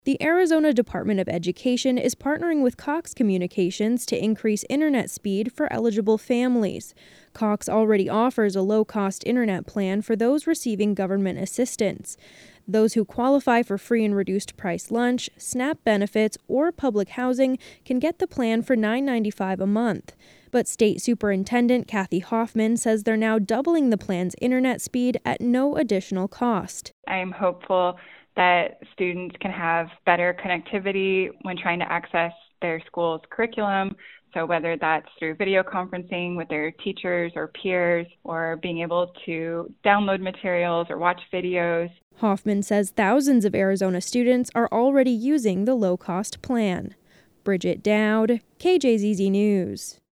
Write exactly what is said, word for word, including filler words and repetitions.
The Arizona Department of Education is partnering with Cox Communications to increase internet speed for eligible families. Cox already offers a low-cost internet plan for those receiving government assistance. Those who qualify for free and reduced price lunch, SNAP benefits, or public housing can get the plan for nine dollars and ninety-five cents a month. But State Superintendent Kathy Hoffman says they're now doubling the plan's internet speed at no additional cost. I am hopeful that students can have better connectivity when trying to access their school's curriculum. So whether that's through video conferencing with their teachers or peers, or being able to download materials or watch videos. Hoffman says thousands of Arizona students are already using the low-cost plan. Bridget Dowd, K J Z Z News.